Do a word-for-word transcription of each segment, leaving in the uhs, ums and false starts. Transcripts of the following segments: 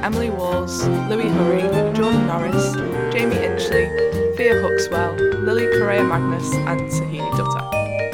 Emily Walls, Louis Hurry, Jordan Norris, Jamie Inchley, Thea Huxwell, Lily Correa Magnus and Sahini Dutta.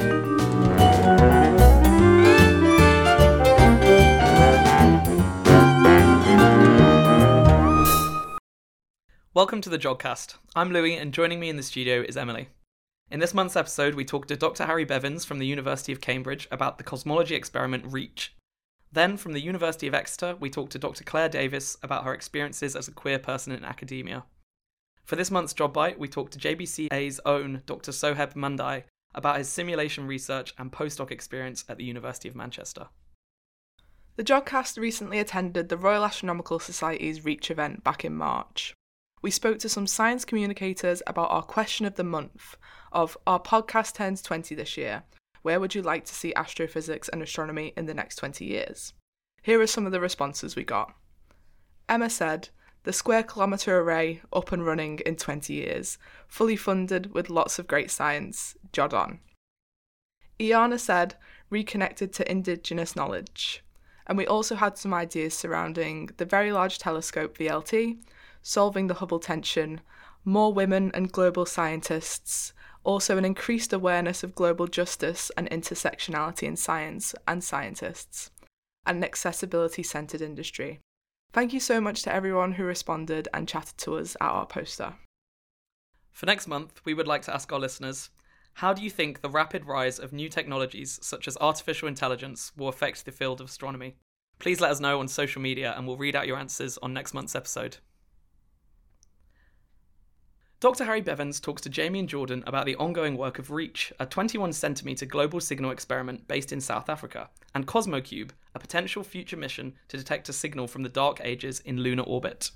Welcome to the Jogcast. I'm Louis, and joining me in the studio is Emily. In this month's episode, we talked to Doctor Harry Bevins from the University of Cambridge about the cosmology experiment REACH. Then, from the University of Exeter, we talked to Doctor Claire Davis about her experiences as a queer person in academia. For this month's Job Bite, we talked to J B C A's own Doctor Soheb Mandai about his simulation research and postdoc experience at the University of Manchester. The Jogcast recently attended the Royal Astronomical Society's REACH event back in March. We spoke to some science communicators about our question of the month of our podcast turns twenty this year. Where would you like to see astrophysics and astronomy in the next twenty years? Here are some of the responses we got. Emma said, the Square Kilometre Array up and running in twenty years, fully funded with lots of great science, jod on. Iana said, reconnected to indigenous knowledge. And we also had some ideas surrounding the Very Large Telescope V L T, solving the Hubble tension, more women and global scientists, also an increased awareness of global justice and intersectionality in science and scientists, and an accessibility-centred industry. Thank you so much to everyone who responded and chatted to us at our poster. For next month, we would like to ask our listeners, how do you think the rapid rise of new technologies such as artificial intelligence will affect the field of astronomy? Please let us know on social media and we'll read out your answers on next month's episode. Doctor Harry Bevins talks to Jamie and Jordan about the ongoing work of REACH, a twenty-one centimetre global signal experiment based in South Africa, and CosmoCube, a potential future mission to detect a signal from the dark ages in lunar orbit.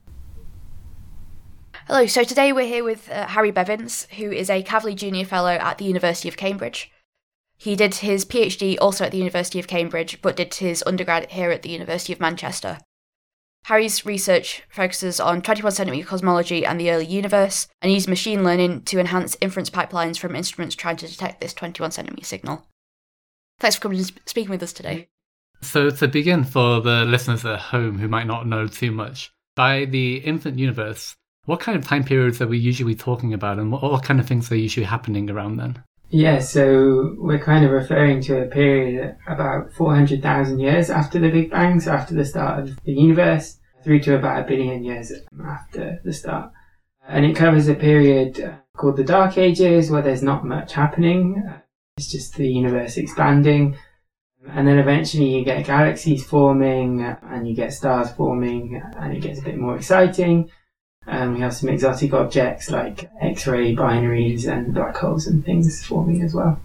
Hello, so today we're here with uh, Harry Bevins, who is a Kavli Junior Fellow at the University of Cambridge. He did his PhD also at the University of Cambridge, but did his undergrad here at the University of Manchester. Harry's research focuses on twenty-one centimetre cosmology and the early universe, and uses machine learning to enhance inference pipelines from instruments trying to detect this twenty-one centimetre signal. Thanks for coming and speaking with us today. So to begin, for the listeners at home who might not know too much, by the infant universe, what kind of time periods are we usually talking about, and what, what kind of things are usually happening around then? Yeah, so we're kind of referring to a period about four hundred thousand years after the Big Bang, so after the start of the universe, through to about a billion years after the start. And it covers a period called the Dark Ages, where there's not much happening. It's just the universe expanding. And then eventually you get galaxies forming, and you get stars forming, and it gets a bit more exciting. And we have some exotic objects like X-ray binaries and black holes and things forming as well.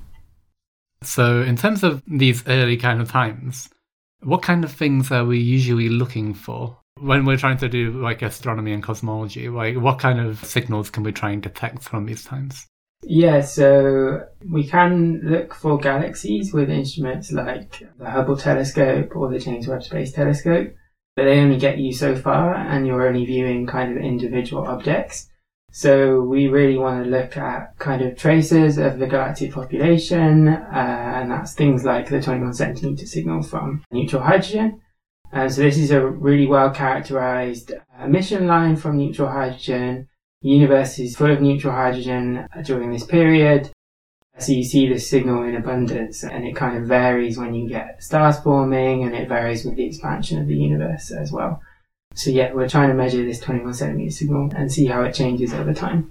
So in terms of these early kind of times, what kind of things are we usually looking for when we're trying to do like astronomy and cosmology? Like what kind of signals can we try and detect from these times? Yeah, so we can look for galaxies with instruments like the Hubble telescope or the James Webb Space Telescope. But they only get you so far, and you're only viewing kind of individual objects. So we really want to look at kind of traces of the galactic population, uh, and that's things like the twenty-one centimetre signal from neutral hydrogen. And so this is a really well characterised emission line from neutral hydrogen. The universe is full of neutral hydrogen during this period. So you see this signal in abundance, and it kind of varies when you get stars forming, and it varies with the expansion of the universe as well. So yeah, we're trying to measure this twenty-one centimetre signal and see how it changes over time.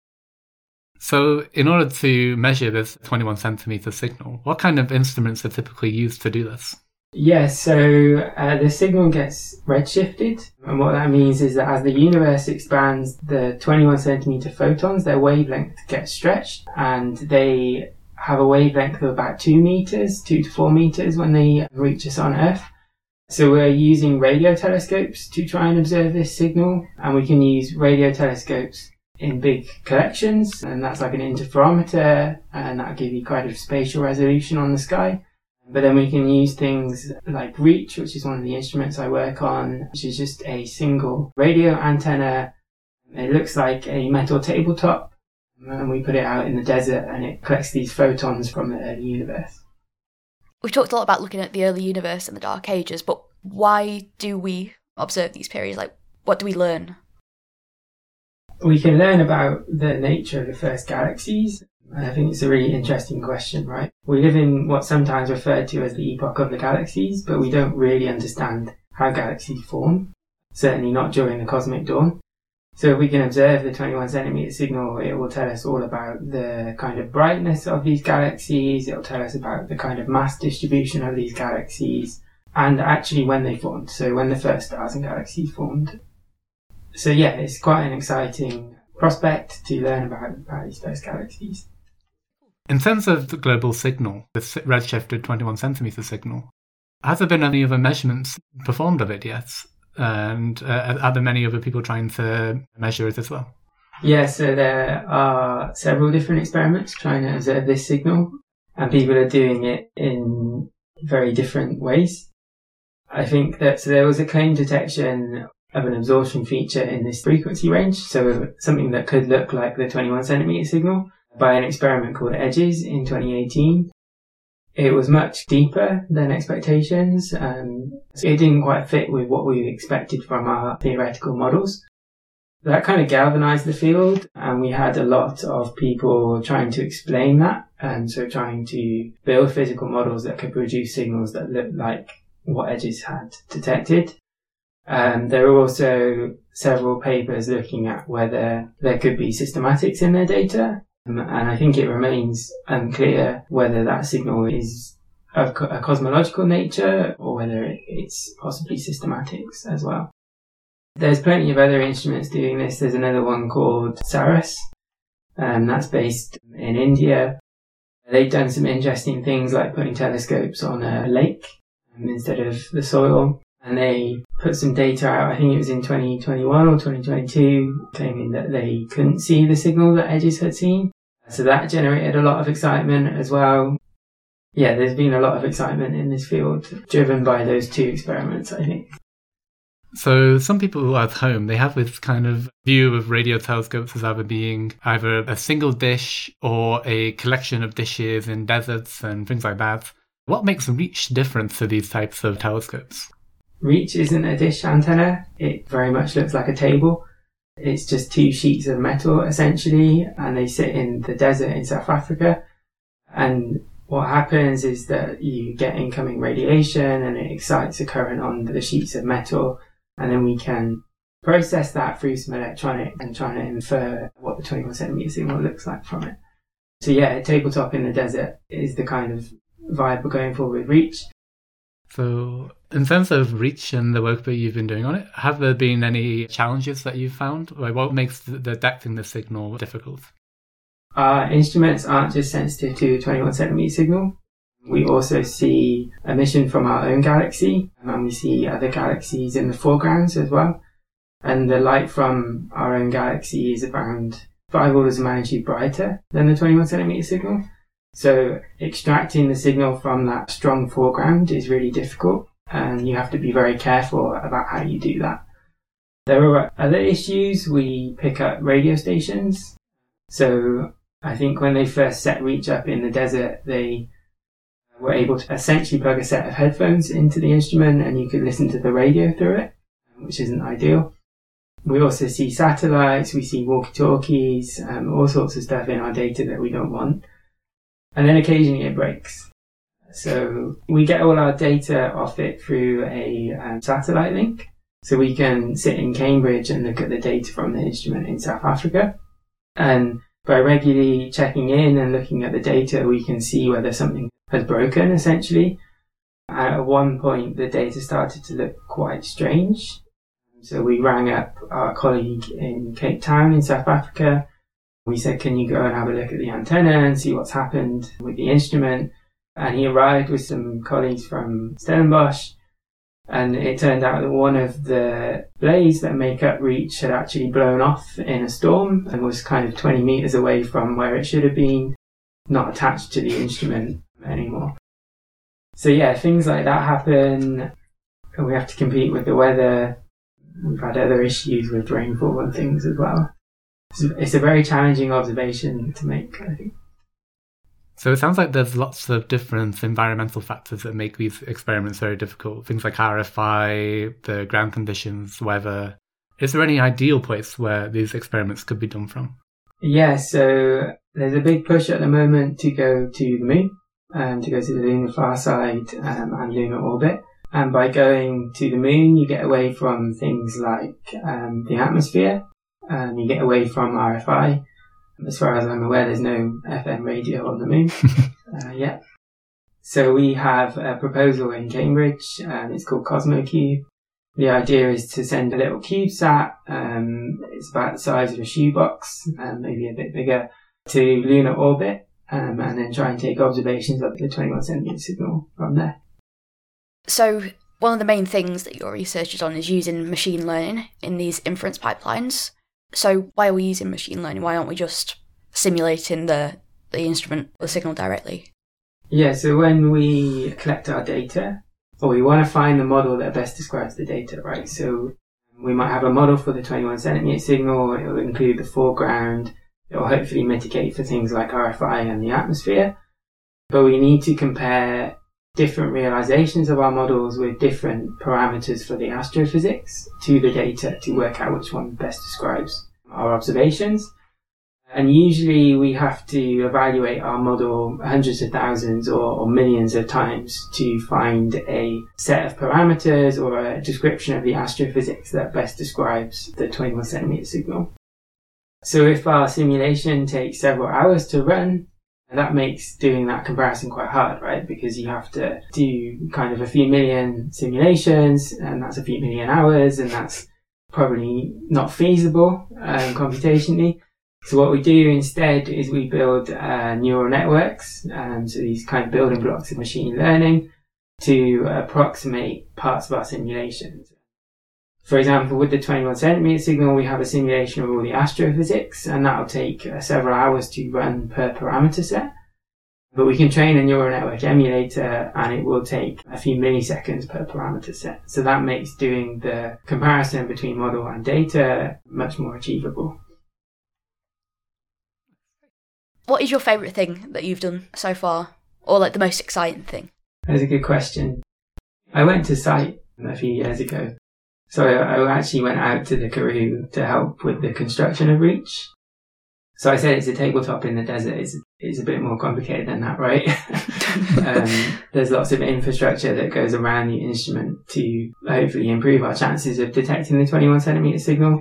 So in order to measure this twenty-one centimetre signal, what kind of instruments are typically used to do this? Yeah, so uh, the signal gets redshifted, and what that means is that as the universe expands, the twenty-one centimetre photons, their wavelength gets stretched, and they have a wavelength of about two metres, two to four metres when they reach us on Earth. So we're using radio telescopes to try and observe this signal, and we can use radio telescopes in big collections, and that's like an interferometer, and that'll give you kind of spatial resolution on the sky. But then we can use things like REACH, which is one of the instruments I work on, which is just a single radio antenna. It looks like a metal tabletop, and we put it out in the desert, and it collects these photons from the early universe. We've talked a lot about looking at the early universe and the Dark Ages, but why do we observe these periods? Like, what do we learn? We can learn about the nature of the first galaxies. And I think it's a really interesting question, right? We live in what's sometimes referred to as the epoch of the galaxies, but we don't really understand how galaxies form, certainly not during the cosmic dawn. So if we can observe the twenty-one centimeter signal, it will tell us all about the kind of brightness of these galaxies, it'll tell us about the kind of mass distribution of these galaxies, and actually when they formed, so when the first stars and galaxies formed. So yeah, it's quite an exciting prospect to learn about, about these first galaxies. In terms of the global signal, the redshifted twenty-one centimeter signal, has there been any other measurements performed of it yet? And uh, are there many other people trying to measure it as well? Yeah, so there are several different experiments trying to observe this signal, and people are doing it in very different ways. I think that so there was a claim detection of an absorption feature in this frequency range, so something that could look like the twenty-one centimeter signal, by an experiment called EDGES in twenty eighteen. It was much deeper than expectations, and it didn't quite fit with what we expected from our theoretical models. That kind of galvanized the field, and we had a lot of people trying to explain that, and so trying to build physical models that could produce signals that looked like what EDGES had detected. Um, there were also several papers looking at whether there could be systematics in their data. And I think it remains unclear whether that signal is of a cosmological nature or whether it's possibly systematics as well. There's plenty of other instruments doing this. There's another one called SARAS, and that's based in India. They've done some interesting things like putting telescopes on a lake instead of the soil. And they put some data out, I think it was in twenty twenty-one or twenty twenty-two, claiming that they couldn't see the signal that EDGES had seen. So that generated a lot of excitement as well. Yeah, there's been a lot of excitement in this field, driven by those two experiments, I think. So some people at home, they have this kind of view of radio telescopes as either being either a single dish or a collection of dishes in deserts and things like that. What makes REACH different to these types of telescopes? REACH isn't a dish antenna. It very much looks like a table. It's just two sheets of metal, essentially, and they sit in the desert in South Africa. And what happens is that you get incoming radiation and it excites a current on the sheets of metal, and then we can process that through some electronic and try to infer what the twenty-one centimeter signal looks like from it. So yeah, a tabletop in the desert is the kind of vibe we're going for with REACH. So in terms of REACH and the work that you've been doing on it, have there been any challenges that you've found? Like, what makes the detecting the signal difficult? Our instruments aren't just sensitive to the twenty-one centimeter signal. We also see emission from our own galaxy, and we see other galaxies in the foregrounds as well. And the light from our own galaxy is around five orders of magnitude brighter than the twenty-one centimeter signal. So extracting the signal from that strong foreground is really difficult, and you have to be very careful about how you do that. There are other issues. We pick up radio stations. So I think when they first set REACH up in the desert, they were able to essentially plug a set of headphones into the instrument and you could listen to the radio through it, which isn't ideal. We also see satellites, we see walkie-talkies, um, all sorts of stuff in our data that we don't want. And then occasionally it breaks. So we get all our data off it through a um, satellite link. So we can sit in Cambridge and look at the data from the instrument in South Africa. And by regularly checking in and looking at the data, we can see whether something has broken, essentially. At one point, the data started to look quite strange. So we rang up our colleague in Cape Town in South Africa. We said, can you go and have a look at the antenna and see what's happened with the instrument? And he arrived with some colleagues from Stellenbosch. And it turned out that one of the blades that make up REACH had actually blown off in a storm and was kind of twenty meters away from where it should have been, not attached to the instrument anymore. So yeah, things like that happen. We have to compete with the weather. We've had other issues with rainfall and things as well. It's a very challenging observation to make, I think. So it sounds like there's lots of different environmental factors that make these experiments very difficult. Things like R F I, the ground conditions, weather. Is there any ideal place where these experiments could be done from? Yeah, so there's a big push at the moment to go to the moon, um, to go to the lunar far side um, and lunar orbit. And by going to the moon, you get away from things like um, the atmosphere, um, you get away from R F I. As far as I'm aware, there's no F M radio on the moon uh, yet. So we have a proposal in Cambridge, and it's called CosmoCube. The idea is to send a little CubeSat, um, it's about the size of a shoebox, um, maybe a bit bigger, to lunar orbit, um, and then try and take observations of the twenty-one centimetre signal from there. So one of the main things that your research is on is using machine learning in these inference pipelines. So why are we using machine learning? Why aren't we just simulating the, the instrument, the signal directly? Yeah, so when we collect our data, or we want to find the model that best describes the data, right? So we might have a model for the twenty-one centimetre signal, it will include the foreground, it will hopefully mitigate for things like R F I and the atmosphere, but we need to compare different realizations of our models with different parameters for the astrophysics to the data to work out which one best describes our observations. And usually we have to evaluate our model hundreds of thousands or, or millions of times to find a set of parameters or a description of the astrophysics that best describes the twenty-one centimetre signal. So if our simulation takes several hours to run, that makes doing that comparison quite hard, right? Because you have to do kind of a few million simulations, and that's a few million hours, and that's probably not feasible um, computationally. So what we do instead is we build uh, neural networks, um, so these kind of building blocks of machine learning to approximate parts of our simulations. For example, with the twenty-one centimetre signal, we have a simulation of all the astrophysics, and that'll take uh, several hours to run per parameter set. But we can train a neural network emulator, and it will take a few milliseconds per parameter set. So that makes doing the comparison between model and data much more achievable. What is your favourite thing that you've done so far? Or like the most exciting thing? That's a good question. I went to site a few years ago. So I actually went out to the Karoo to help with the construction of Reach. So I said it's a tabletop in the desert. It's, it's a bit more complicated than that, right? um, there's lots of infrastructure that goes around the instrument to hopefully improve our chances of detecting the twenty-one centimetre signal.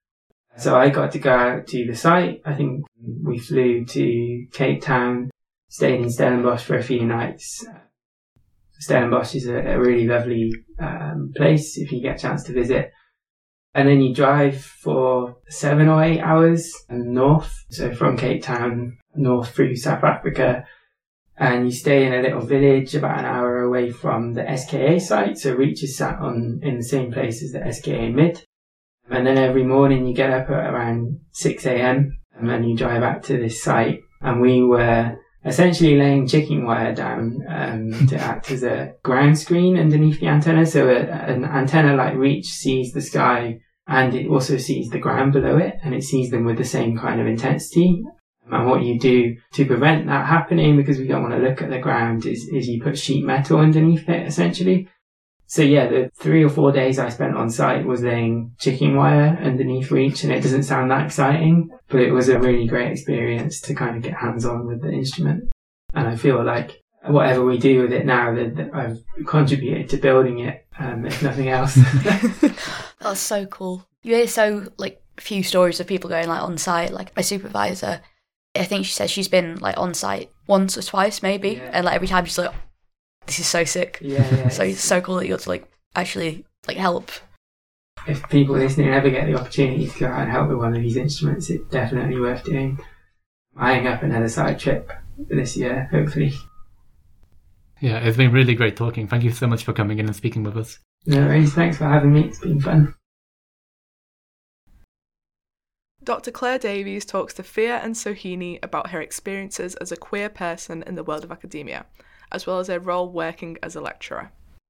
So I got to go out to the site. I think we flew to Cape Town, stayed in Stellenbosch for a few nights. Stellenbosch is a, a really lovely um, place if you get a chance to visit. And then you drive for seven or eight hours north, so from Cape Town north through South Africa, and you stay in a little village about an hour away from the S K A site. So Reach is sat on in the same place as the S K A Mid. And then every morning you get up at around six a.m. and then you drive out to this site. And we were essentially laying chicken wire down um, to act as a ground screen underneath the antenna. So a, an antenna like Reach sees the sky and it also sees the ground below it, and it sees them with the same kind of intensity. And what you do to prevent that happening, because we don't want to look at the ground, is, is you put sheet metal underneath it, essentially. So yeah, the three or four days I spent on site was laying chicken wire underneath Reach, and it doesn't sound that exciting, but it was a really great experience to kind of get hands-on with the instrument. And I feel like whatever we do with it now, that, that I've contributed to building it, um, if nothing else. That's so cool. You hear so like few stories of people going like on site. Like my supervisor, I think she says she's been like on site once or twice maybe, yeah. And like every time she's like, this is so sick. Yeah, yeah. So it's so cool that you got to like actually like help. If people listening ever get the opportunity to go out and help with one of these instruments, it's definitely worth doing. Eyeing up another side trip this year, hopefully. Yeah, it's been really great talking. Thank you so much for coming in and speaking with us. No worries, thanks for having me. It's been fun. Doctor Claire Davies talks to Fia and Sohini about her experiences as a queer person in the world of academia, as well as her role working as a lecturer.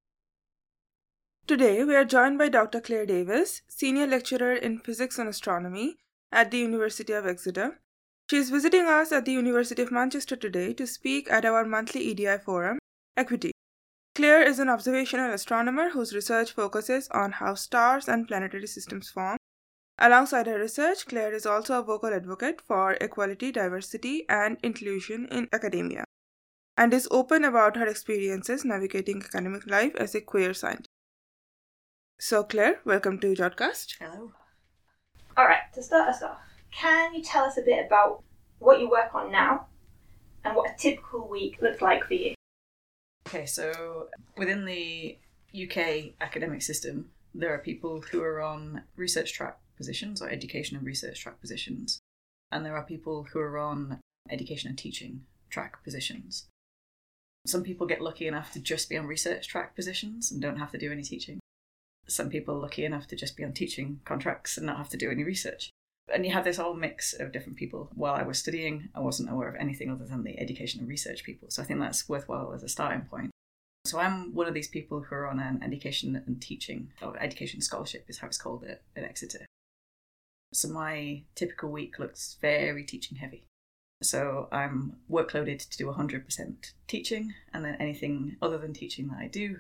Today, we are joined by Doctor Claire Davies, Senior Lecturer in Physics and Astronomy at the University of Exeter, She is visiting us at the University of Manchester today to speak at our monthly E D I forum, Equity. Claire is an observational astronomer whose research focuses on how stars and planetary systems form. Alongside her research, Claire is also a vocal advocate for equality, diversity, and inclusion in academia, and is open about her experiences navigating academic life as a queer scientist. So, Claire, welcome to Jodcast. Hello. All right, to start us off, can you tell us a bit about what you work on now and what a typical week looks like for you? Okay, so within the U K academic system, there are people who are on research track positions or education and research track positions, and there are people who are on education and teaching track positions. Some people get lucky enough to just be on research track positions and don't have to do any teaching. Some people are lucky enough to just be on teaching contracts and not have to do any research. And you have this whole mix of different people. While I was studying, I wasn't aware of anything other than the education and research people. So I think that's worthwhile as a starting point. So I'm one of these people who are on an education and teaching, or education scholarship is how it's called at, at Exeter. So my typical week looks very teaching heavy. So I'm workloaded to do one hundred percent teaching, and then anything other than teaching that I do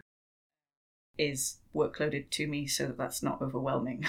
is workloaded to me so that that's not overwhelming.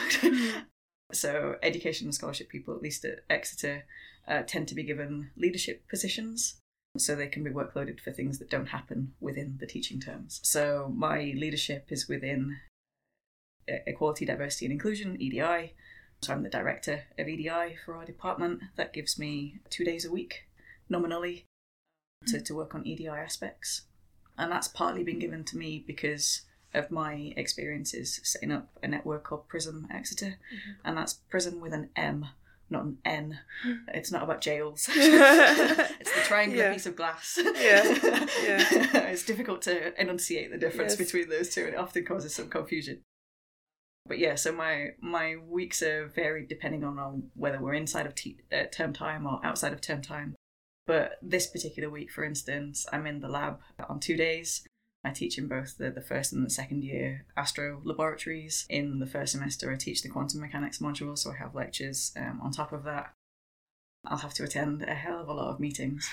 So education and scholarship people, at least at Exeter, uh, tend to be given leadership positions, so they can be workloaded for things that don't happen within the teaching terms. So my leadership is within Equality, Diversity and Inclusion, E D I. So I'm the director of E D I for our department. That gives me two days a week, nominally, to, to work on E D I aspects. And that's partly been given to me because of my experiences setting up a network called PRISM Exeter. Mm-hmm. And that's PRISM with an M, not an N. It's not about jails. It's the triangular yeah. piece of glass. Yeah. Yeah. It's difficult to enunciate the difference yes. between those two, and it often causes some confusion. But yeah, so my my weeks are varied depending on, on whether we're inside of te- uh, term time or outside of term time. But this particular week, for instance, I'm in the lab on two days. I teach in both the, the first and the second year astro laboratories. In the first semester, I teach the quantum mechanics module, so I have lectures um, on top of that. I'll have to attend a hell of a lot of meetings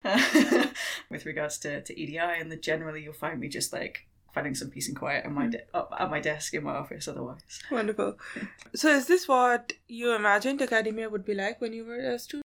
with regards to, to E D I, and that generally you'll find me just like finding some peace and quiet at my, de- up at my desk in my office otherwise. Wonderful. So is this what you imagined academia would be like when you were a student?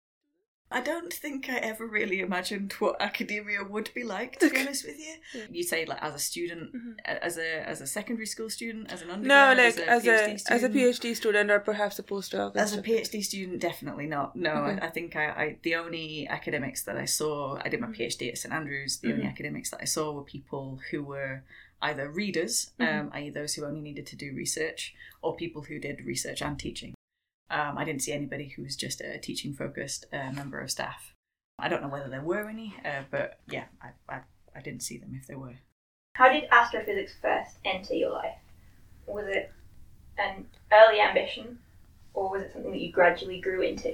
I don't think I ever really imagined what academia would be like, to be honest with you. Yeah. You say like as a student, mm-hmm. as a as a secondary school student, as an undergrad, no, like as a, as a as a PhD student or perhaps a postdoc. As a PhD student, definitely not. No, okay. I, I think I, I the only academics that I saw, I did my PhD at St Andrews. The mm-hmm. only academics that I saw were people who were either readers, mm-hmm. um, that is, those who only needed to do research, or people who did research and teaching. Um, I didn't see anybody who was just a teaching-focused uh, member of staff. I don't know whether there were any, uh, but yeah, I, I I didn't see them if there were. How did astrophysics first enter your life? Was it an early ambition, or was it something that you gradually grew into?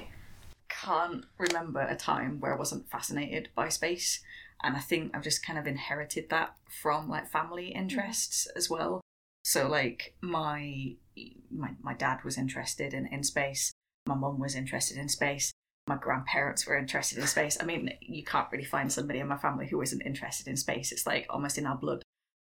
Can't remember a time where I wasn't fascinated by space, and I think I've just kind of inherited that from like family interests mm-hmm. as well. So like my my my dad was interested in, in space, my mum was interested in space, my grandparents were interested in space. I mean, you can't really find somebody in my family who isn't interested in space. It's like almost in our blood.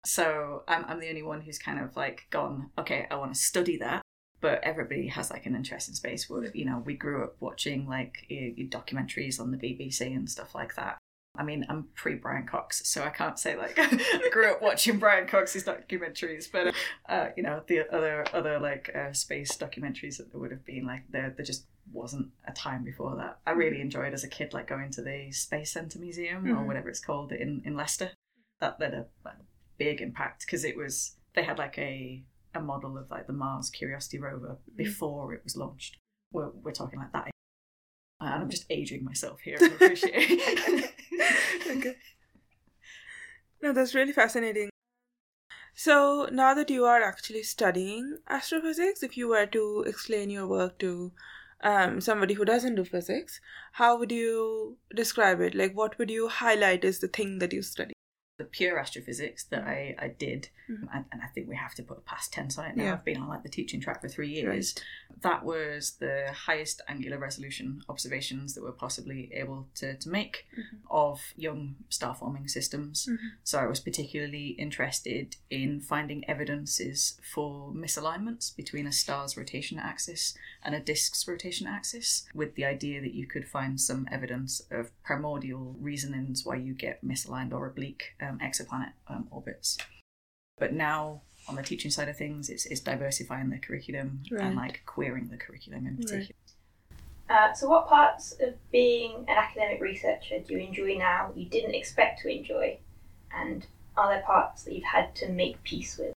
So I'm I'm the only one who's kind of like gone, okay, I want to study that. But everybody has like an interest in space. You know, we grew up watching like documentaries on the B B C and stuff like that. I mean, I'm pre-Brian Cox, so I can't say, like, I grew up watching Brian Cox's documentaries, but, uh, you know, the other, other like, uh, space documentaries that there would have been, like, there there just wasn't a time before that. I really enjoyed, as a kid, like, going to the Space Centre Museum, mm-hmm. or whatever it's called, in, in Leicester. That had a, a big impact, because it was, they had, like, a, a model of, like, the Mars Curiosity rover before it was launched. We're, we're talking like that. And I'm just aging myself here, I appreciate it. Okay. No, that's really fascinating. So now that you are actually studying astrophysics, if you were to explain your work to um, somebody who doesn't do physics, how would you describe it? Like, what would you highlight as the thing that you study? the pure astrophysics that I, I did, Mhm. and, and I think we have to put a past tense on it now. Yeah. I've been on like the teaching track for three years. That was the highest angular resolution observations that we're possibly able to, to make Mhm. of young star forming systems. Mhm. So I was particularly interested in finding evidences for misalignments between a star's rotation axis and a disk's rotation axis, with the idea that you could find some evidence of primordial reasonings why you get misaligned or oblique um, exoplanet um, orbits. But now, on the teaching side of things, it's, it's diversifying the curriculum Right. and like queering the curriculum in particular. Uh, so what parts of being an academic researcher do you enjoy now you didn't expect to enjoy? And are there parts that you've had to make peace with?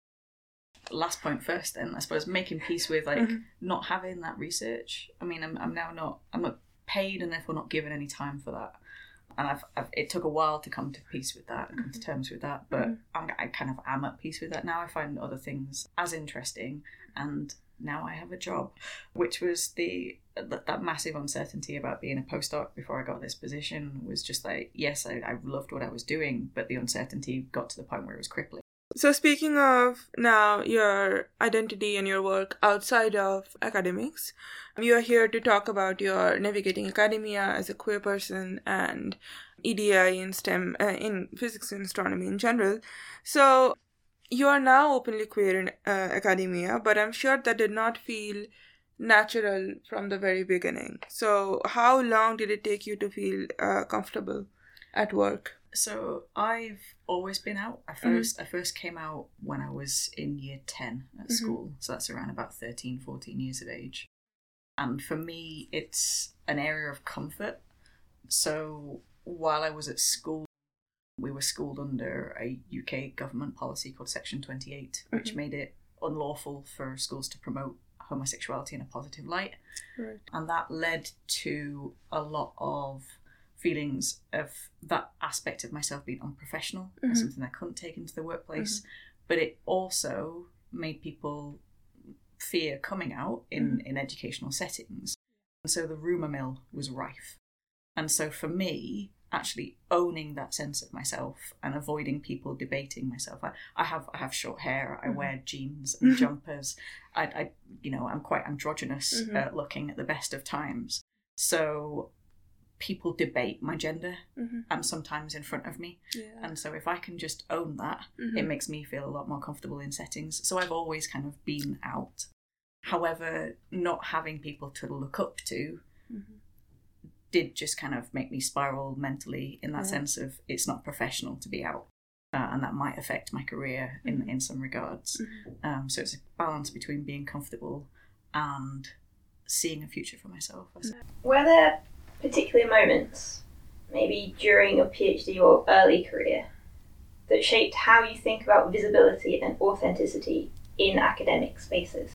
Last point first, then I suppose making peace with like Mhm. not having that research. I mean, I'm I'm now not I'm not paid and therefore not given any time for that. And I've, I've it took a while to come to peace with that and come to terms with that, but Mhm. I'm, I kind of am at peace with that now. I find other things as interesting, and now I have a job, which was the that, that massive uncertainty about being a postdoc before I got this position was just like, yes, I, I loved what I was doing, but the uncertainty got to the point where it was crippling. So speaking of now your identity and your work outside of academics, you are here to talk about your navigating academia as a queer person and E D I in STEM, uh, in physics and astronomy in general. So you are now openly queer in uh, academia, but I'm sure that did not feel natural from the very beginning. So how long did it take you to feel uh, comfortable at work? So I've always been out. I first I first came out when I was in year ten at Mhm. school. So that's around about thirteen, fourteen years of age. And for me, it's an area of comfort. So while I was at school, we were schooled under a U K government policy called Section twenty-eight, which Mhm. made it unlawful for schools to promote homosexuality in a positive light. Right. And that led to a lot of feelings of that aspect of myself being unprofessional and Mhm. something I couldn't take into the workplace. But it also made people fear coming out in, in educational settings. And so the rumour mill was rife. And so for me, actually owning that sense of myself and avoiding people debating myself. I, I have I have short hair, I wear jeans and jumpers. I, I you know, I'm quite androgynous Mhm. uh, looking at the best of times. So people debate my gender Mhm. and sometimes in front of me. Yeah. And so if I can just own that, Mhm. it makes me feel a lot more comfortable in settings. So I've always kind of been out. However, not having people to look up to Mhm. did just kind of make me spiral mentally in that Yeah. sense of it's not professional to be out. Uh, and that might affect my career in, in some regards. Mhm. Um, so it's a balance between being comfortable and seeing a future for myself. I suppose. Were there particular moments, maybe during your PhD or early career, that shaped how you think about visibility and authenticity in academic spaces?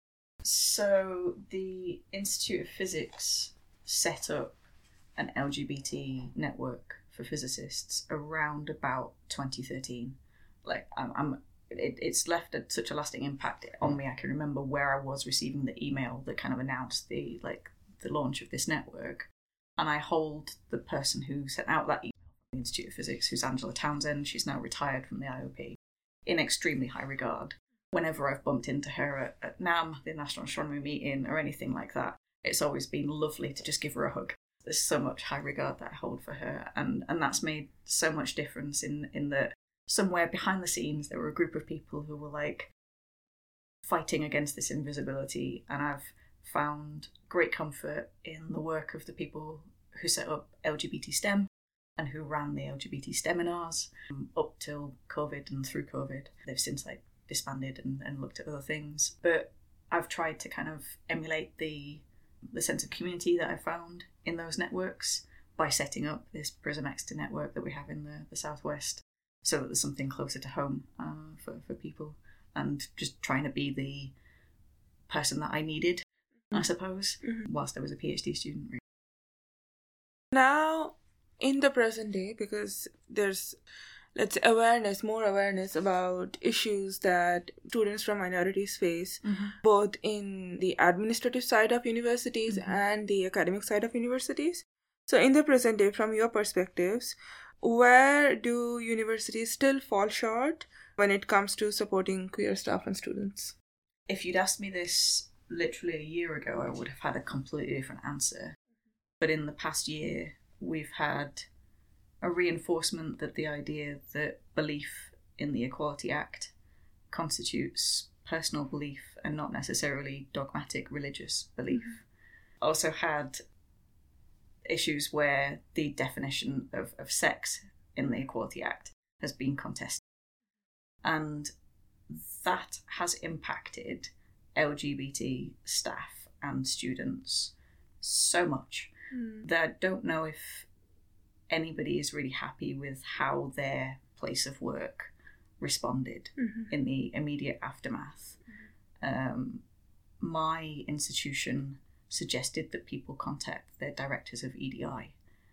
So the Institute of Physics set up an L G B T network for physicists around about twenty thirteen. Like I'm, I'm it, it's left a, such a lasting impact on me. I can remember where I was receiving the email that kind of announced the like the launch of this network, and I hold the person who sent out that email from the Institute of Physics, who's Angela Townsend. She's now retired from the I O P, in extremely high regard. Whenever I've bumped into her at, at NAM, the National Astronomy Meeting, or anything like that, it's always been lovely to just give her a hug. There's so much high regard that I hold for her, and, and that's made so much difference in, in that somewhere behind the scenes there were a group of people who were like fighting against this invisibility, and I've found great comfort in the work of the people who set up L G B T STEM and who ran the L G B T STEMinars um, up till COVID and through COVID. They've since like disbanded and, and looked at other things, but I've tried to kind of emulate the the sense of community that I found in those networks by setting up this Prism Exeter network that we have in the, the Southwest, so that there's something closer to home uh, for, for people, and just trying to be the person that I needed, I suppose, Mhm. whilst I was a PhD student. Now, in the present day, because there's let's say awareness, more awareness about issues that students from minorities face, Mm-hmm. both in the administrative side of universities Mhm. and the academic side of universities. So in the present day, from your perspectives, where do universities still fall short when it comes to supporting queer staff and students? If you'd asked me this literally a year ago, I would have had a completely different answer. But in the past year, we've had a reinforcement that the idea that belief in the Equality Act constitutes personal belief and not necessarily dogmatic religious belief. Mm-hmm. Also had issues where the definition of, of sex in the Equality Act has been contested. And that has impacted L G B T staff and students so much mm. that I don't know if anybody is really happy with how their place of work responded mm-hmm. in the immediate aftermath. Mm-hmm. Um, my institution suggested that people contact their directors of E D I.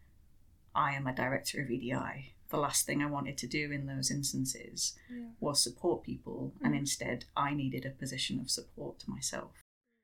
I am a director of E D I. The last thing I wanted to do in those instances yeah. was support people, mm. and instead I needed a position of support myself.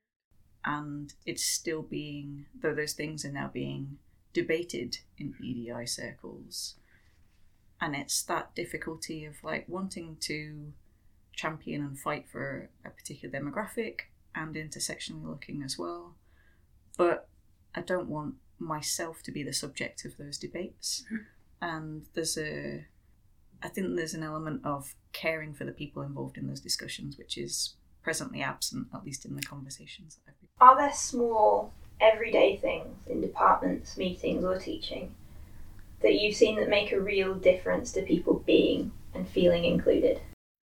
And it's still being, though those things are now being debated in E D I circles, and it's that difficulty of like wanting to champion and fight for a particular demographic and intersectionally looking as well, but I don't want myself to be the subject of those debates. Mm. And there's a, I think there's an element of caring for the people involved in those discussions, which is presently absent, at least in the conversations that I've been. Are there small, everyday things in departments, meetings, or teaching that you've seen that make a real difference to people being and feeling included?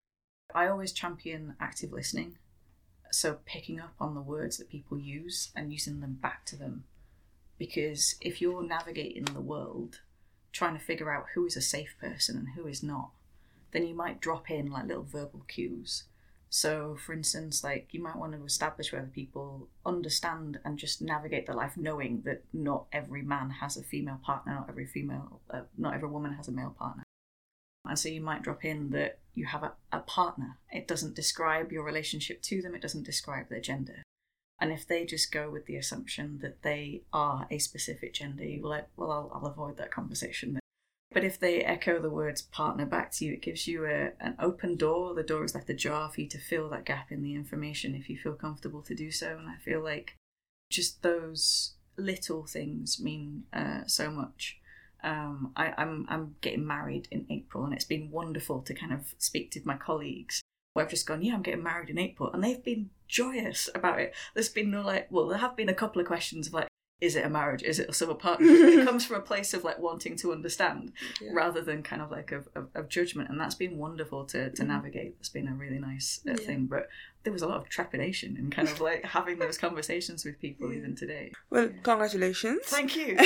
I always champion active listening. So picking up on the words that people use and using them back to them. Because if you're navigating the world trying to figure out who is a safe person and who is not, then you might drop in like little verbal cues. So for instance, like you might want to establish whether people understand and just navigate their life knowing that not every man has a female partner, not every female, uh, not every woman has a male partner. And so you might drop in that you have a, a partner. It doesn't describe your relationship to them, it doesn't describe their gender. And if they just go with the assumption that they are a specific gender, you're like, well, I'll, I'll avoid that conversation. But if they echo the words partner back to you, it gives you a, an open door. The door is left ajar for you to fill that gap in the information if you feel comfortable to do so. And I feel like just those little things mean uh, so much. Um, I, I'm I'm getting married in April, and it's been wonderful to kind of speak to my colleagues where I've just gone, yeah, I'm getting married in April, and they've been joyous about it. There's been no like, well, there have been a couple of questions of like, is it a marriage? Is it a civil partnership? It comes from a place of like wanting to understand yeah. rather than kind of like of, of, of judgment, and that's been wonderful to to mm. navigate. It's been a really nice uh, yeah. thing, but there was a lot of trepidation in kind of like having those conversations with people yeah. even today. Well, yeah. congratulations. Thank you.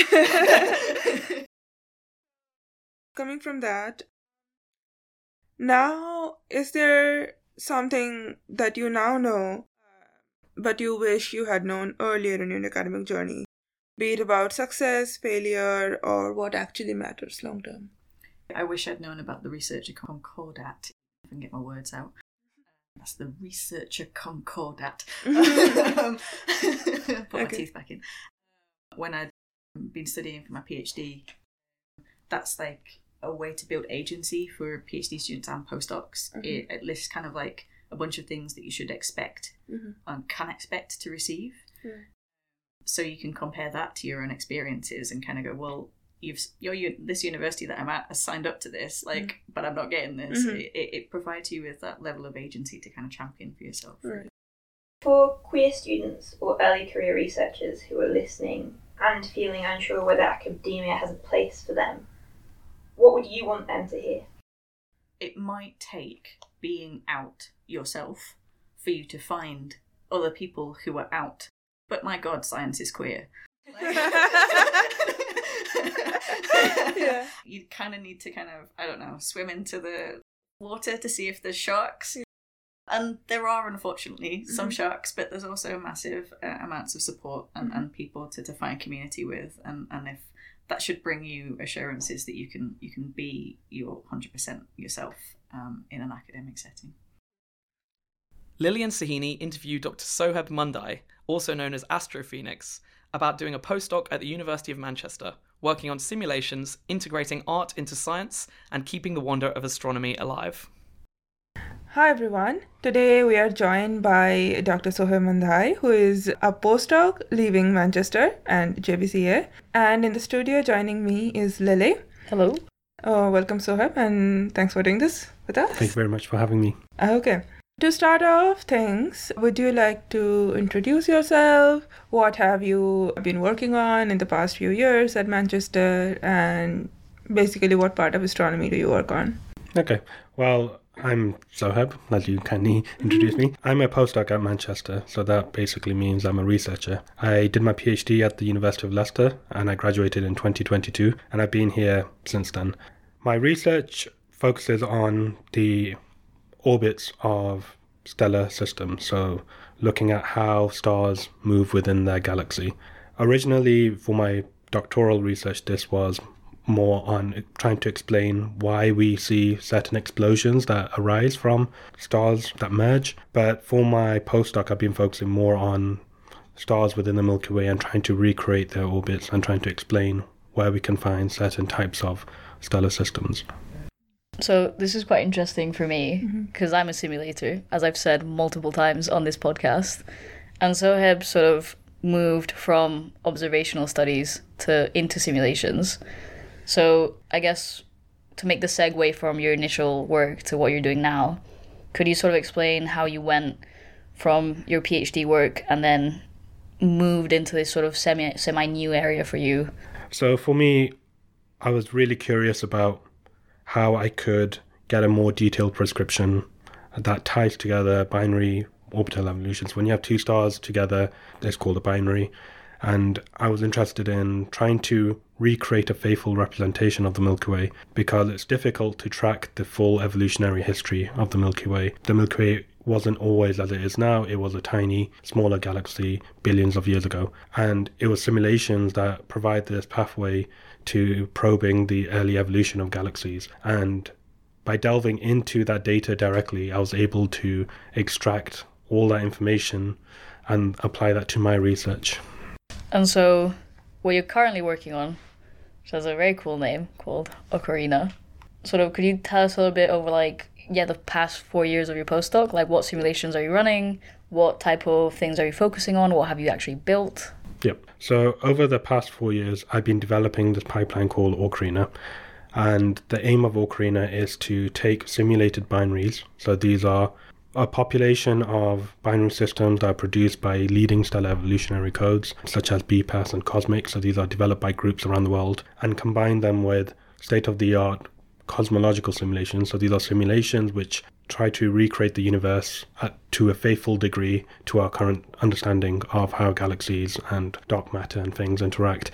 Coming from that, now, is there something that you now know, but you wish you had known earlier in your academic journey, be it about success, failure, or what actually matters long term? I wish I'd known about the Researcher Concordat. If I can get my words out. That's the Researcher Concordat. um, put my okay. teeth back in. When I'd been studying for my PhD, that's like a way to build agency for PhD students and postdocs. Mm-hmm. It, it lists kind of like a bunch of things that you should expect mm-hmm. and can expect to receive. Mm. So you can compare that to your own experiences and kind of go, well, you've you're this university that I'm at has signed up to this, like, mm-hmm. but I'm not getting this. Mm-hmm. It, it, it provides you with that level of agency to kind of champion for yourself. Right. For queer students or early career researchers who are listening and feeling unsure whether academia has a place for them, what would you want them to hear? It might take being out yourself for you to find other people who are out. But my God, science is queer. yeah. You kind of need to kind of, I don't know, swim into the water to see if there's sharks. And there are, unfortunately, some mm-hmm. sharks, but there's also massive uh, amounts of support and, mm-hmm. and people to, to find community with. And, and if that should bring you assurances that you can you can be your one hundred percent yourself um, in an academic setting. Lillian Sahini interviewed Doctor Soheb Mundai, also known as Astrophoenix, about doing a postdoc at the University of Manchester, working on simulations, integrating art into science, and keeping the wonder of astronomy alive. Hi everyone. Today we are joined by Doctor Sohaib Mandhai, who is a postdoc leaving Manchester and J B C A. And in the studio joining me is Lily. Hello. Oh, welcome Sohaib, and thanks for doing this with us. Thank you very much for having me. Okay. To start off things, would you like to introduce yourself? What have you been working on in the past few years at Manchester? And basically, what part of astronomy do you work on? Okay. Well, I'm Sohaib, as you kindly introduced me. I'm a postdoc at Manchester, so that basically means I'm a researcher. I did my PhD at the University of Leicester, and I graduated in twenty twenty-two, and I've been here since then. My research focuses on the orbits of stellar systems, so looking at how stars move within their galaxy. Originally, for my doctoral research, this was more on trying to explain why we see certain explosions that arise from stars that merge. But for my postdoc, I've been focusing more on stars within the Milky Way and trying to recreate their orbits and trying to explain where we can find certain types of stellar systems. So this is quite interesting for me because mm-hmm. I'm a simulator, as I've said multiple times on this podcast. And Sohaib sort of moved from observational studies to into simulations. So I guess to make the segue from your initial work to what you're doing now, could you sort of explain how you went from your PhD work and then moved into this sort of semi semi new area for you? So for me, I was really curious about how I could get a more detailed prescription that ties together binary orbital evolutions. When you have two stars together, it's called a binary. And I was interested in trying to recreate a faithful representation of the Milky Way because it's difficult to track the full evolutionary history of the Milky Way. The Milky Way wasn't always as it is now. It was a tiny, smaller galaxy billions of years ago. And it was simulations that provide this pathway to probing the early evolution of galaxies. And by delving into that data directly, I was able to extract all that information and apply that to my research. And so what you're currently working on, which has a very cool name called Ocarina, sort of could you tell us a little bit over like, yeah, the past four years of your postdoc? Like what simulations are you running? What type of things are you focusing on? What have you actually built? Yep. So over the past four years, I've been developing this pipeline called Ocarina. And the aim of Ocarina is to take simulated binaries. So these are a population of binary systems that are produced by leading stellar evolutionary codes, such as B P A S and COSMIC. So these are developed by groups around the world, and combine them with state-of-the-art cosmological simulations. So these are simulations which try to recreate the universe at, to a faithful degree to our current understanding of how galaxies and dark matter and things interact.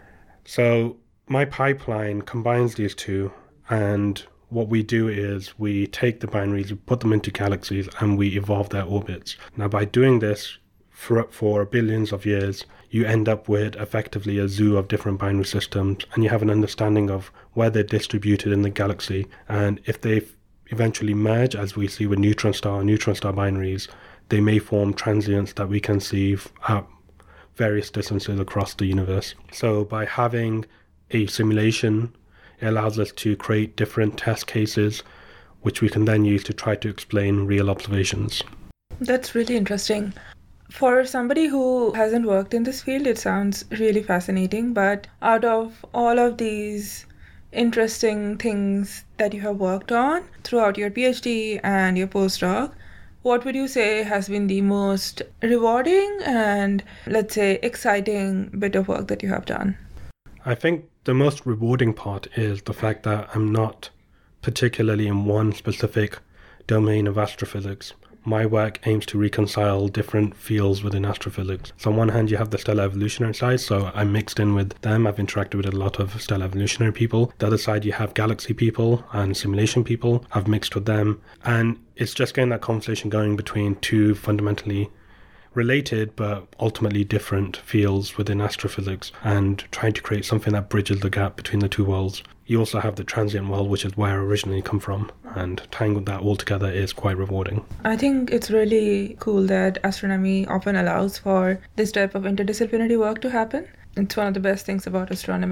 So my pipeline combines these two, and what we do is we take the binaries, we put them into galaxies, and we evolve their orbits. Now, by doing this for, for billions of years, you end up with effectively a zoo of different binary systems, and you have an understanding of where they're distributed in the galaxy. And if they eventually merge, as we see with neutron star and neutron star binaries, they may form transients that we can see at various distances across the universe. So by having a simulation, it allows us to create different test cases, which we can then use to try to explain real observations. That's really interesting. For somebody who hasn't worked in this field, it sounds really fascinating. But out of all of these interesting things that you have worked on throughout your PhD and your postdoc, what would you say has been the most rewarding and, let's say, exciting bit of work that you have done? I think the most rewarding part is the fact that I'm not particularly in one specific domain of astrophysics. My work aims to reconcile different fields within astrophysics. So on one hand, you have the stellar evolutionary side, so I'm mixed in with them. I've interacted with a lot of stellar evolutionary people. The other side, you have galaxy people and simulation people. I've mixed with them. And it's just getting that conversation going between two fundamentally related but ultimately different fields within astrophysics and trying to create something that bridges the gap between the two worlds. You also have the transient world, which is where I originally come from, and tying that all together is quite rewarding. I think it's really cool that astronomy often allows for this type of interdisciplinary work to happen. It's one of the best things about astronomy.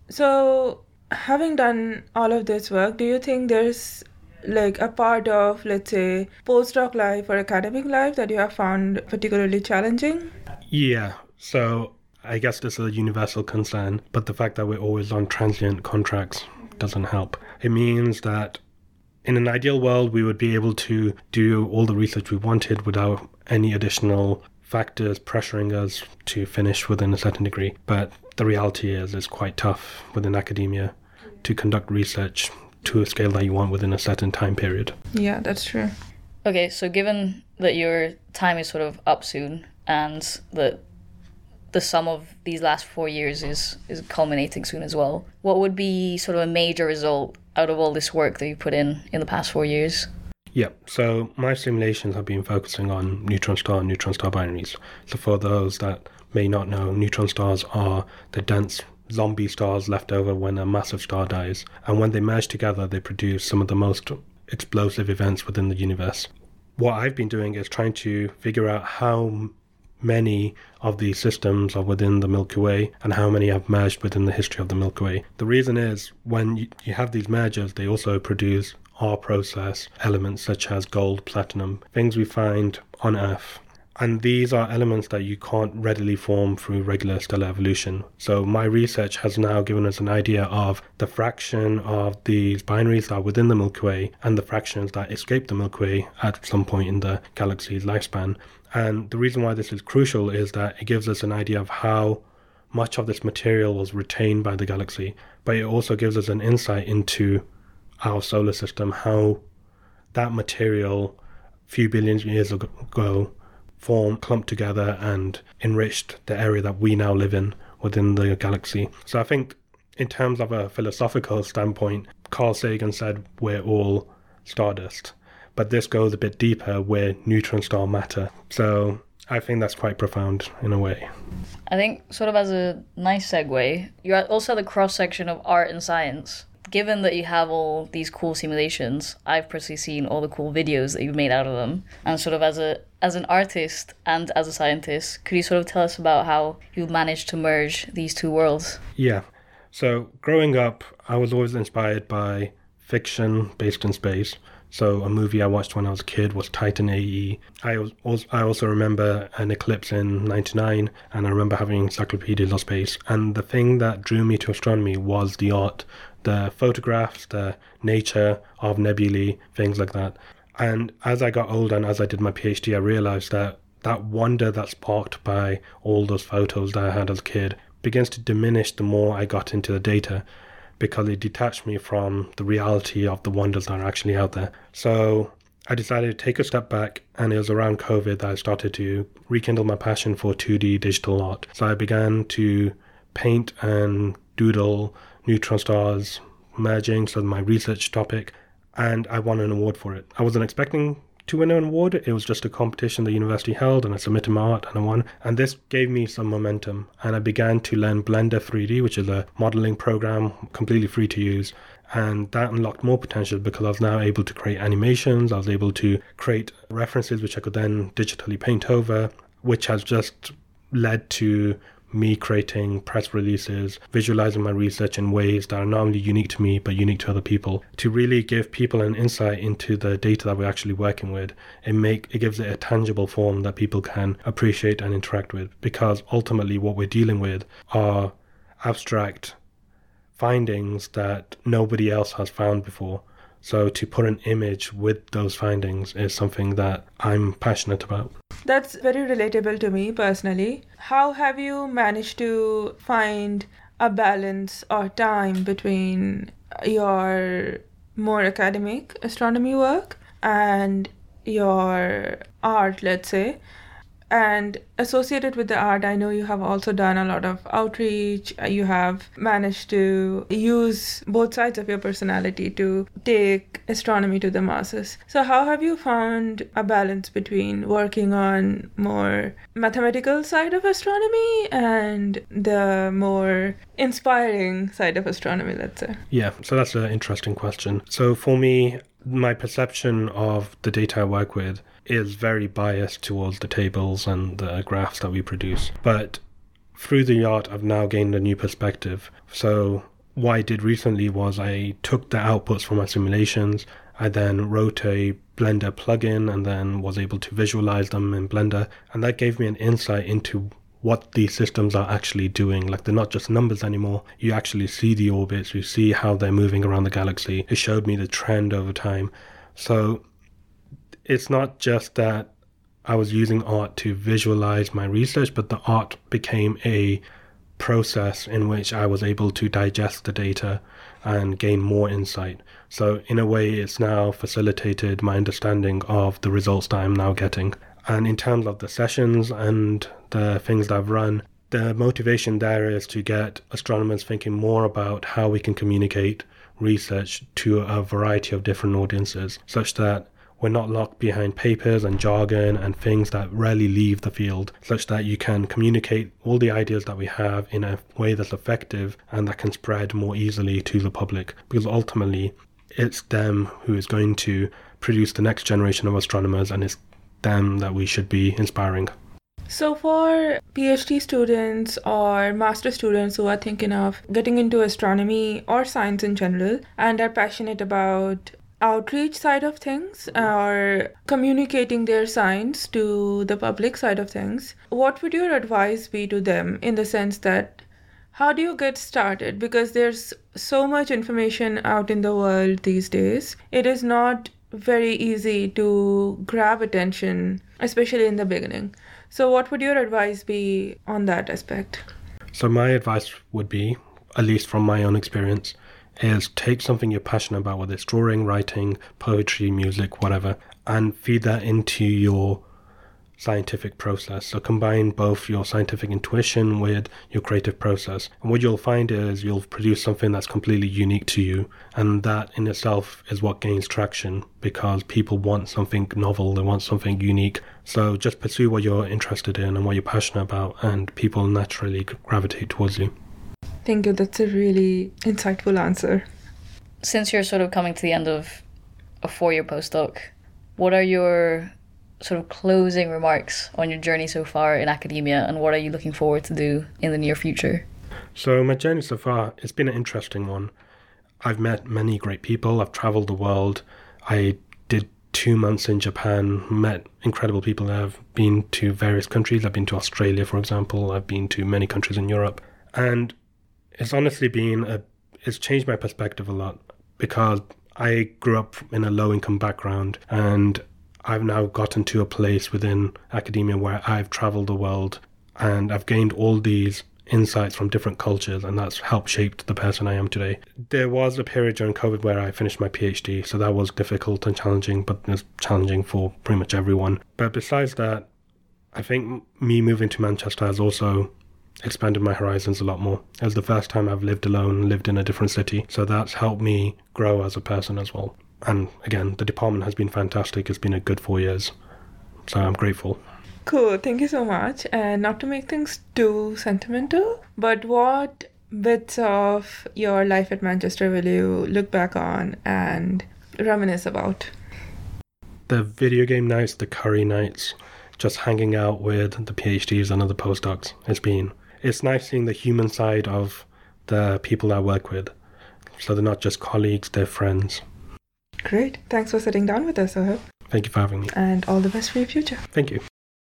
So, having done all of this work, do you think there's like a part of, let's say, postdoc life or academic life that you have found particularly challenging? Yeah, so I guess this is a universal concern, but the fact that we're always on transient contracts doesn't help. It means that in an ideal world, we would be able to do all the research we wanted without any additional factors pressuring us to finish within a certain degree. But the reality is it's quite tough within academia to conduct research to a scale that you want within a certain time period. Yeah, that's true. Okay, so given that your time is sort of up soon and that the sum of these last four years is, is culminating soon as well, what would be sort of a major result out of all this work that you put in in the past four years? Yeah, so my simulations have been focusing on neutron star and neutron star binaries. So for those that may not know, neutron stars are the dense zombie stars left over when a massive star dies. And when they merge together, they produce some of the most explosive events within the universe. What I've been doing is trying to figure out how many of these systems are within the Milky Way and how many have merged within the history of the Milky Way. The reason is when you, you have these mergers, they also produce our process elements such as gold, platinum, things we find on Earth. And these are elements that you can't readily form through regular stellar evolution. So my research has now given us an idea of the fraction of these binaries that are within the Milky Way and the fractions that escape the Milky Way at some point in the galaxy's lifespan. And the reason why this is crucial is that it gives us an idea of how much of this material was retained by the galaxy, but it also gives us an insight into our solar system, how that material a few billion years ago formed, clumped together and enriched the area that we now live in within the galaxy. So I think in terms of a philosophical standpoint, Carl Sagan said we're all stardust. But this goes a bit deeper, where neutron star matter. So I think that's quite profound in a way. I think sort of as a nice segue, you're also the cross-section of art and science. Given that you have all these cool simulations, I've personally seen all the cool videos that you've made out of them. And sort of as a as an artist and as a scientist, could you sort of tell us about how you managed to merge these two worlds? Yeah. So growing up, I was always inspired by fiction based in space. So a movie I watched when I was a kid was Titan A E. I also, I also remember an eclipse in ninety-nine, and I remember having Encyclopedias of Space. And the thing that drew me to astronomy was the art, the photographs, the nature of nebulae, things like that. And as I got older and as I did my PhD, I realized that that wonder that's sparked by all those photos that I had as a kid begins to diminish the more I got into the data, because it detached me from the reality of the wonders that are actually out there. So I decided to take a step back, and it was around COVID that I started to rekindle my passion for two D digital art. So I began to paint and doodle neutron stars merging, so my research topic, and I won an award for it. I wasn't expecting to win an award. It was just a competition the university held, and I submitted my art and I won. And this gave me some momentum, and I began to learn Blender three D, which is a modeling program completely free to use. And that unlocked more potential because I was now able to create animations. I was able to create references which I could then digitally paint over, which has just led to me creating press releases, visualizing my research in ways that are not only unique to me but unique to other people, to really give people an insight into the data that we're actually working with. It make it gives it a tangible form that people can appreciate and interact with, because ultimately what we're dealing with are abstract findings that nobody else has found before. So to put an image with those findings is something that I'm passionate about. That's very relatable to me personally. How have you managed to find a balance or time between your more academic astronomy work and your art, let's say? And associated with the art, I know you have also done a lot of outreach. You have managed to use both sides of your personality to take astronomy to the masses. So how have you found a balance between working on more mathematical side of astronomy and the more inspiring side of astronomy, let's say? Yeah, so that's an interesting question. So for me, my perception of the data I work with is very biased towards the tables and the graphs that we produce. But through the art, I've now gained a new perspective. So what I did recently was I took the outputs from my simulations. I then wrote a Blender plugin and then was able to visualize them in Blender. And that gave me an insight into what these systems are actually doing. Like, they're not just numbers anymore. You actually see the orbits, you see how they're moving around the galaxy. It showed me the trend over time. So it's not just that I was using art to visualize my research, but the art became a process in which I was able to digest the data and gain more insight. So in a way, it's now facilitated my understanding of the results that I'm now getting. And in terms of the sessions and the things that I've run, the motivation there is to get astronomers thinking more about how we can communicate research to a variety of different audiences, such that we're not locked behind papers and jargon and things that rarely leave the field, such that you can communicate all the ideas that we have in a way that's effective and that can spread more easily to the public. Because ultimately, it's them who is going to produce the next generation of astronomers, and it's them that we should be inspiring. So for PhD students or master students who are thinking of getting into astronomy or science in general and are passionate about outreach side of things or communicating their science to the public side of things, what would your advice be to them, in the sense that how do you get started? Because there's so much information out in the world these days. It is not very easy to grab attention, especially in the beginning. So what would your advice be on that aspect? So my advice would be, at least from my own experience, is take something you're passionate about, whether it's drawing, writing, poetry, music, whatever, and feed that into your scientific process. So combine both your scientific intuition with your creative process. And what you'll find is you'll produce something that's completely unique to you. And that in itself is what gains traction, because people want something novel, they want something unique. So just pursue what you're interested in and what you're passionate about, and people naturally gravitate towards you. Thank you. That's a really insightful answer. Since you're sort of coming to the end of a four-year postdoc, what are your sort of closing remarks on your journey so far in academia, and what are you looking forward to do in the near future? So my journey so far, it's been an interesting one. I've met many great people. I've traveled the world. I did two months in Japan, met incredible people. I've been to various countries. I've been to Australia, for example. I've been to many countries in Europe. And it's honestly been a, it's changed my perspective a lot, because I grew up in a low-income background, and I've now gotten to a place within academia where I've traveled the world and I've gained all these insights from different cultures, and that's helped shape the person I am today. There was a period during COVID where I finished my PhD, so that was difficult and challenging, but it was challenging for pretty much everyone. But besides that, I think me moving to Manchester has also expanded my horizons a lot more. It was the first time I've lived alone, lived in a different city, so that's helped me grow as a person as well. And again, the department has been fantastic. It's been a good four years. So I'm grateful. Cool. Thank you so much. And not to make things too sentimental, but what bits of your life at Manchester will you look back on and reminisce about? The video game nights, the curry nights, just hanging out with the PhDs and other postdocs. It's been, it's nice seeing the human side of the people I work with. So they're not just colleagues, they're friends. Great. Thanks for sitting down with us, Sohaib. Thank you for having me. And all the best for your future. Thank you.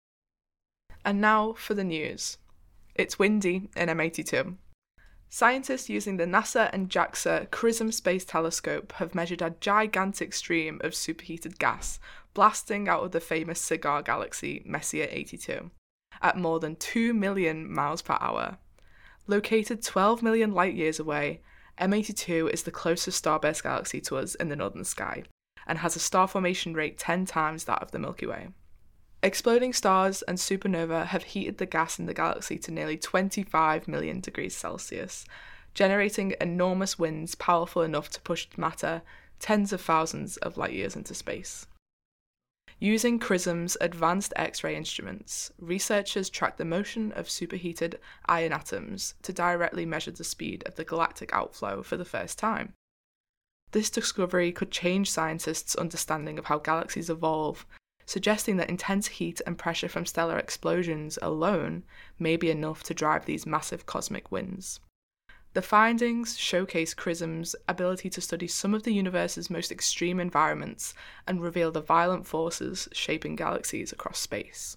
And now for the news. It's windy in M eighty-two. Scientists using the NASA and JAXA CRISM Space Telescope have measured a gigantic stream of superheated gas blasting out of the famous cigar galaxy Messier eighty-two at more than two million miles per hour. Located twelve million light years away, M eighty-two is the closest starburst galaxy to us in the northern sky, and has a star formation rate ten times that of the Milky Way. Exploding stars and supernova have heated the gas in the galaxy to nearly twenty-five million degrees Celsius, generating enormous winds powerful enough to push matter tens of thousands of light years into space. Using CRISM's advanced X-ray instruments, researchers track the motion of superheated iron atoms to directly measure the speed of the galactic outflow for the first time. This discovery could change scientists' understanding of how galaxies evolve, suggesting that intense heat and pressure from stellar explosions alone may be enough to drive these massive cosmic winds. The findings showcase CRISM's ability to study some of the universe's most extreme environments and reveal the violent forces shaping galaxies across space.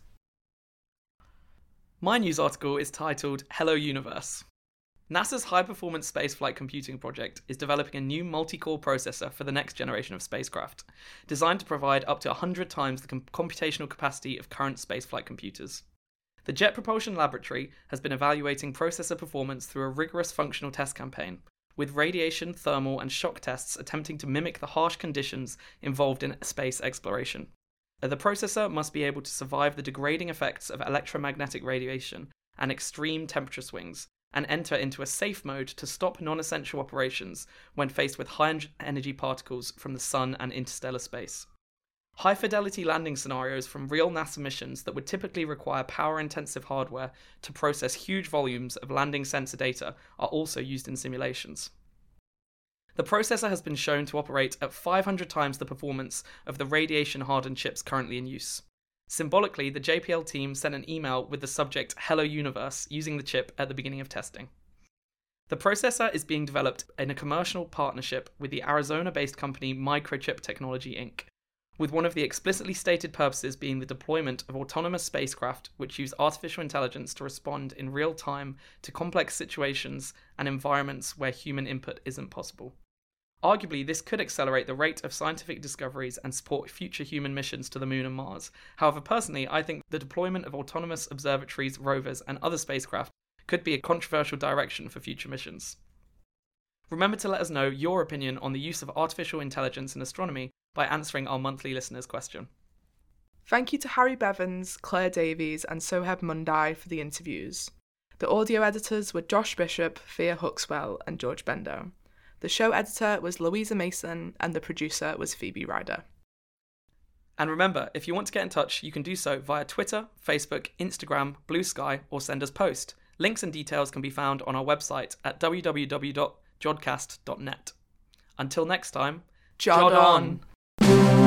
My news article is titled Hello Universe. NASA's high-performance spaceflight computing project is developing a new multi-core processor for the next generation of spacecraft, designed to provide up to one hundred times the com- computational capacity of current spaceflight computers. The Jet Propulsion Laboratory has been evaluating processor performance through a rigorous functional test campaign, with radiation, thermal, and shock tests attempting to mimic the harsh conditions involved in space exploration. The processor must be able to survive the degrading effects of electromagnetic radiation and extreme temperature swings, and enter into a safe mode to stop non-essential operations when faced with high-energy particles from the Sun and interstellar space. High-fidelity landing scenarios from real NASA missions that would typically require power-intensive hardware to process huge volumes of landing sensor data are also used in simulations. The processor has been shown to operate at five hundred times the performance of the radiation-hardened chips currently in use. Symbolically, the J P L team sent an email with the subject Hello Universe using the chip at the beginning of testing. The processor is being developed in a commercial partnership with the Arizona-based company Microchip Technology Incorporated, with one of the explicitly stated purposes being the deployment of autonomous spacecraft which use artificial intelligence to respond in real time to complex situations and environments where human input isn't possible. Arguably, this could accelerate the rate of scientific discoveries and support future human missions to the Moon and Mars. However, personally, I think the deployment of autonomous observatories, rovers, and other spacecraft could be a controversial direction for future missions. Remember to let us know your opinion on the use of artificial intelligence in astronomy by answering our monthly listeners' question. Thank you to Harry Bevins, Claire Davies, and Soheb Mundai for the interviews. The audio editors were Josh Bishop, Thea Huxwell, and George Bendo. The show editor was Louisa Mason, and the producer was Phoebe Ryder. And remember, if you want to get in touch, you can do so via Twitter, Facebook, Instagram, Blue Sky, or send us post. Links and details can be found on our website at w w w dot jodcast dot net. Until next time, Jod on!